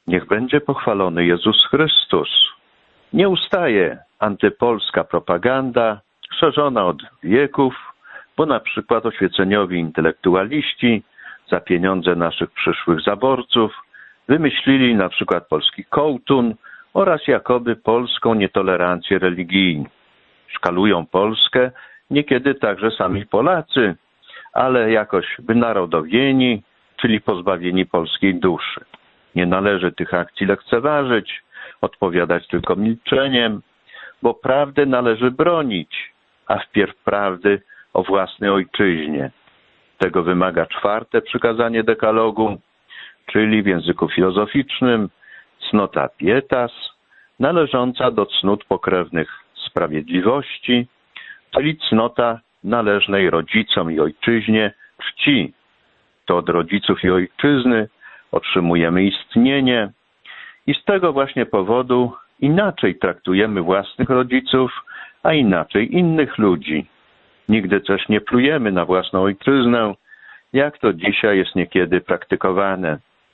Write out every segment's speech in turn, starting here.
Niech będzie pochwalony Jezus Chrystus. Nie ustaje antypolska propaganda, szerzona od wieków, bo na przykład oświeceniowi intelektualiści za pieniądze naszych przyszłych zaborców wymyślili na przykład polski kołtun oraz jakoby polską nietolerancję religijną. Szkalują Polskę niekiedy także sami Polacy, ale jakoś wynarodowieni, czyli pozbawieni polskiej duszy. Nie należy tych akcji lekceważyć, odpowiadać tylko milczeniem, bo prawdę należy bronić, a wpierw prawdy o własnej ojczyźnie. Tego wymaga 4. przykazanie dekalogu, czyli w języku filozoficznym cnota pietas, należąca do cnót pokrewnych sprawiedliwości, czyli cnota należnej rodzicom i ojczyźnie czci. To od rodziców i ojczyzny otrzymujemy istnienie i z tego właśnie powodu inaczej traktujemy własnych rodziców, a inaczej innych ludzi. Nigdy też nie plujemy na własną ojczyznę, jak to dzisiaj jest niekiedy praktykowane.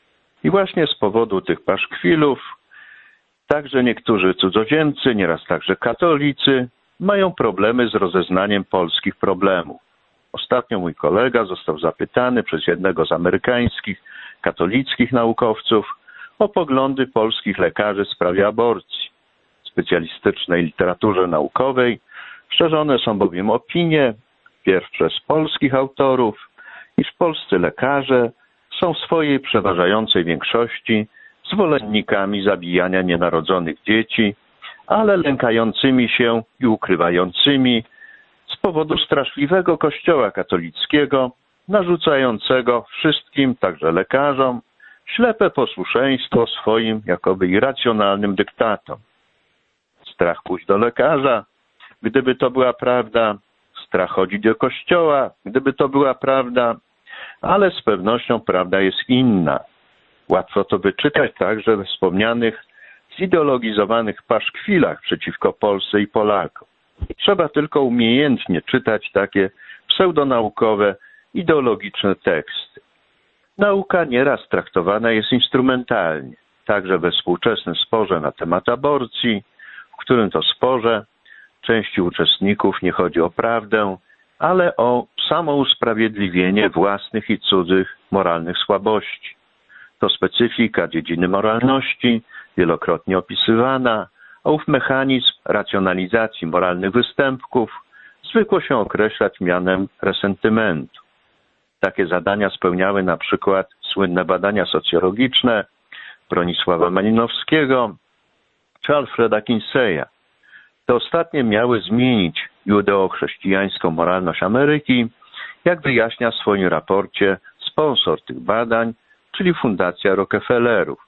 I właśnie z powodu tych paszkwilów także niektórzy cudzoziemcy, nieraz także katolicy, mają problemy z rozeznaniem polskich problemów. Ostatnio mój kolega został zapytany przez jednego z amerykańskich katolickich naukowców o poglądy polskich lekarzy w sprawie aborcji. W specjalistycznej literaturze naukowej szerzone są bowiem opinie, wpierw przez polskich autorów, iż polscy lekarze są w swojej przeważającej większości zwolennikami zabijania nienarodzonych dzieci, ale lękającymi się i ukrywającymi z powodu straszliwego Kościoła katolickiego, narzucającego wszystkim, także lekarzom, ślepe posłuszeństwo swoim jakoby irracjonalnym dyktatom. Strach pójść do lekarza, gdyby to była prawda, strach chodzić do kościoła, gdyby to była prawda, ale z pewnością prawda jest inna. Łatwo to wyczytać także we wspomnianych, zideologizowanych paszkwilach przeciwko Polsce i Polakom. Trzeba tylko umiejętnie czytać takie pseudonaukowe, ideologiczne teksty. Nauka nieraz traktowana jest instrumentalnie, także we współczesnym sporze na temat aborcji, w którym to sporze części uczestników nie chodzi o prawdę, ale o samousprawiedliwienie własnych i cudzych moralnych słabości. To specyfika dziedziny moralności, wielokrotnie opisywana, a ów mechanizm racjonalizacji moralnych występków zwykło się określać mianem resentymentu. Takie zadania spełniały na przykład słynne badania socjologiczne Bronisława Malinowskiego czy Alfreda Kinseya. Te ostatnie miały zmienić judeo-chrześcijańską moralność Ameryki, jak wyjaśnia w swoim raporcie sponsor tych badań, czyli Fundacja Rockefellerów.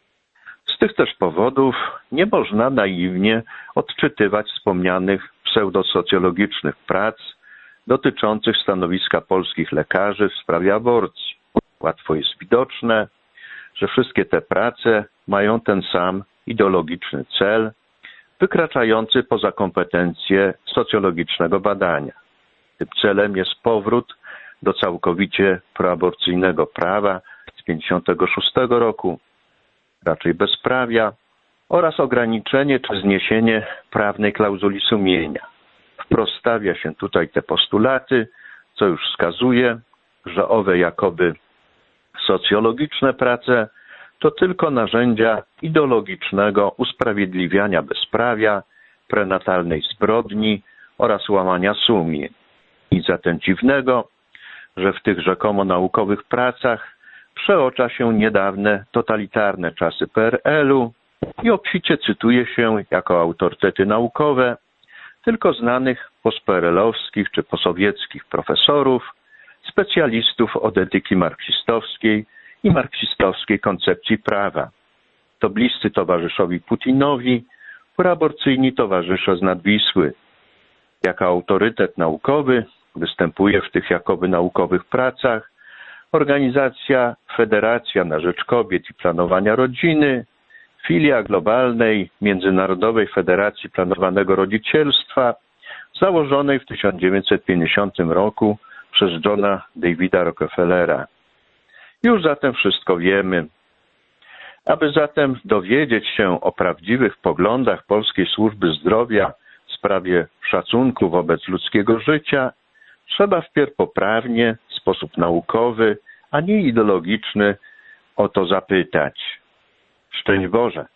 Z tych też powodów nie można naiwnie odczytywać wspomnianych pseudosocjologicznych prac dotyczących stanowiska polskich lekarzy w sprawie aborcji. Łatwo jest widoczne, że wszystkie te prace mają ten sam ideologiczny cel, wykraczający poza kompetencje socjologicznego badania. Tym celem jest powrót do całkowicie proaborcyjnego prawa z 1956 roku, raczej bezprawia, oraz ograniczenie czy zniesienie prawnej klauzuli sumienia. Wprost stawia się tutaj te postulaty, co już wskazuje, że owe jakoby socjologiczne prace to tylko narzędzia ideologicznego usprawiedliwiania bezprawia, prenatalnej zbrodni oraz łamania sumień. Nic zatem dziwnego, że w tych rzekomo naukowych pracach przeocza się niedawne totalitarne czasy PRL-u i obficie cytuje się jako autorytety naukowe tylko znanych postperelowskich czy posowieckich profesorów, specjalistów od etyki marksistowskiej i marksistowskiej koncepcji prawa. To bliscy towarzyszowi Putinowi, proaborcyjni towarzysze z Nadwisły. Jako autorytet naukowy występuje w tych jakoby naukowych pracach organizacja Federacja na Rzecz Kobiet i Planowania Rodziny, filia globalnej Międzynarodowej Federacji Planowanego Rodzicielstwa, założonej w 1950 roku przez Johna Davida Rockefellera. Już zatem wszystko wiemy. Aby zatem dowiedzieć się o prawdziwych poglądach polskiej służby zdrowia w sprawie szacunku wobec ludzkiego życia, trzeba wpierw poprawnie, w sposób naukowy, a nie ideologiczny o to zapytać. Szczęść Boże!